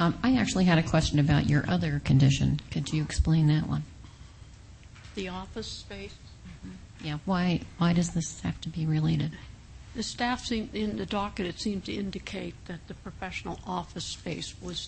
I actually had a question about your other condition. Could you explain that one? The office space. Yeah. Why does this have to be related? The staff in the docket, it seemed to indicate that the professional office space was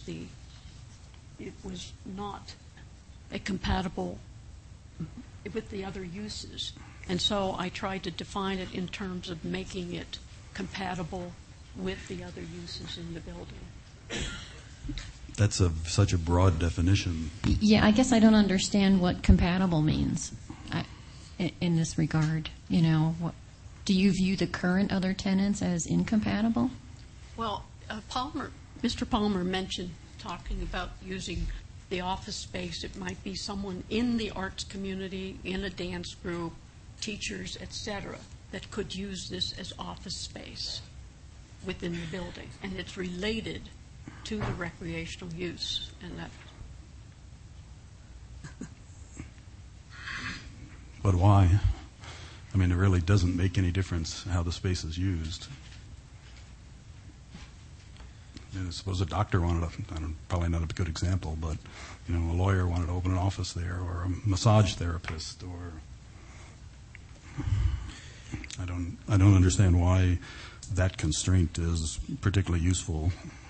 not a compatible with the other uses. And so I tried to define it in terms of making it compatible with the other uses in the building. That's such a broad definition. Yeah, I guess I don't understand what compatible means in this regard. Do you view the current other tenants as incompatible? Well, Mr. Palmer mentioned talking about using the office space. It might be someone in the arts community, in a dance group, teachers, etc., that could use this as office space within the building, and it's related to the recreational use. And that. But why? I mean, it really doesn't make any difference how the space is used. I suppose a doctor wanted probably not a good example, but a lawyer wanted to open an office there, or a massage therapist, or I don't understand why that constraint is particularly useful.